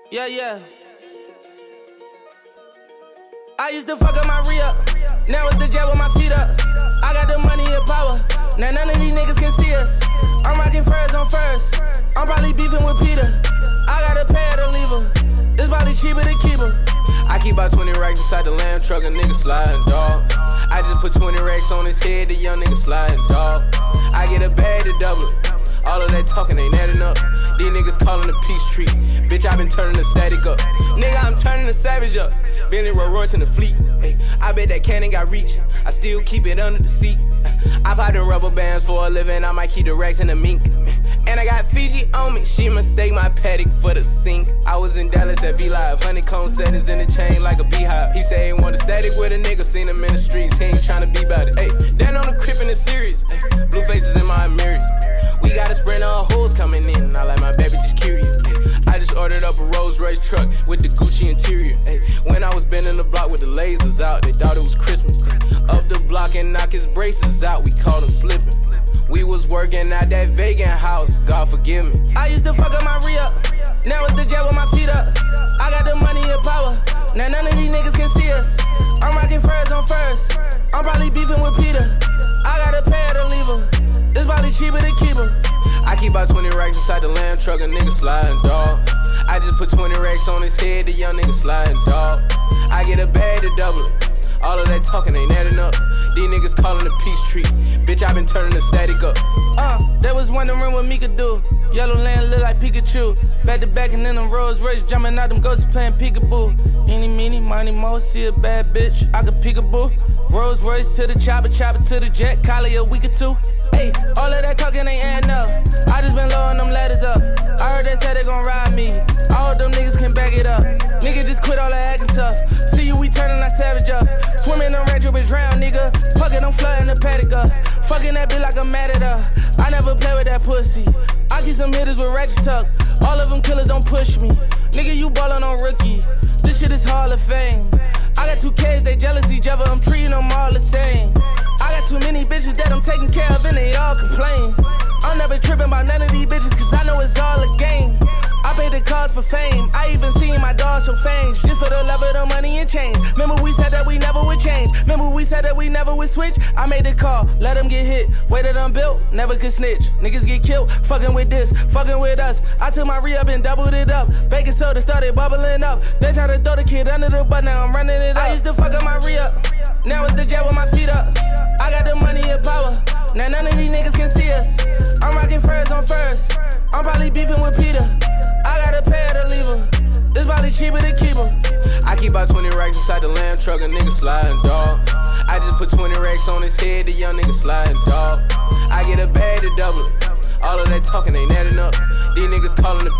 Yeah. I used to fuck up my re-up. Now it's the jet with my feet up. I got the money and power. Now none of these niggas can see us. I'm rocking furs on first. I'm probably beefing with Peter. I gotta pay her to leave her. It's probably cheaper to keep her. I keep about 20 racks inside the lamb truck, a nigga sliding, dog. I just put 20 racks on his head, the young nigga sliding, dog. I get a bag to double it. All of that talking ain't adding up. These niggas calling a peace treat. Bitch, I been turning the static up. Nigga, I'm turning the savage up. Bentley Rolls Royce in the fleet. Ay, I bet that cannon got reach. I still keep it under the seat. I pop them rubber bands for a living. I might keep the racks in the mink. And I got Fiji on me. She mistake my paddock for the sink. I was in Dallas at V-Live. Honeycomb settings in the chain like a beehive. He say he want a static with a nigga. Seen him in the streets. He ain't tryna be about it. Ay, down on the crib in the series. Ay, blue faces in my mirrors. We got a sprint of hoes coming in. I like my baby just curious. I just ordered up a Rolls Royce truck with the Gucci interior. When I was bending the block with the lasers out, they thought it was Christmas. Up the block and knock his braces out, we called him slipping. We was working at that vegan house, God forgive me. I used to fuck up my re-up. Now it's the jet with my feet up. I got the money and power. Now none of these niggas can see us. I'm rocking furs on first. I'm probably beefing with Peter. I gotta pay her to leave her. It's probably cheaper to keep her. I keep about 20 racks inside the lamb truck, a nigga sliding, dog. I just put 20 racks on his head, the young nigga sliding, dog. I get a bag to double it. All of that talking ain't adding up. These niggas calling a peace treat. Bitch, I been turning the static up. They was wondering what me could do. Yellow land look like Pikachu. Back to back and then them Rolls Royce jumping out them ghosts playing peekaboo. Eeny, meeny, miny, mo, see a bad bitch, I could peekaboo. Rolls Royce to the chopper to the jet, collie a week or two. Hey, all of that talking ain't adding up. I just been lowering them ladders up. I heard they said they gon' ride me. I hope them niggas can back it up. Nigga just quit all that acting tough. See you, we turning that savage up. Swimming in range with drown, nigga. Fuck it, I'm flooding the paddock up. Fucking that bitch like I'm mad at her. I never play with that pussy. I keep some hitters with ratchet tuck. All of them killers don't push me. Nigga, you ballin' on rookie. This shit is Hall of Fame. I got 2 kids, they jealous each other. I'm treating them all the same. I got too many bitches that I'm taking care of and they all complain. I'm never tripping about none of these bitches cause I know it's all a game. I pay the cost for fame. I even seen my dog show fangs just for the love of the money and change. Remember we said that we never would change. Remember we said that we never would switch. I made the call, let them get hit. Way that I'm built, never could snitch. Niggas get killed, fucking with this, fucking with us. I took my re-up and doubled it up. Baking soda started bubbling up. They tried to throw the kid under the bus, now I'm running it up. I used to fuck up my re-up. Now it's the jet with my feet up. I got the money and power. Now none of these niggas can see us. I'm rocking furs on first. I'm probably beefing with Peter. I gotta pay her to leave her. It's probably cheaper to keep her. I keep about 20 racks inside the lamb truck, a nigga sliding, dog. I just put 20 racks on his head, the young nigga sliding, dog. I get a bag to double it. All of that talking ain't adding up. These niggas calling the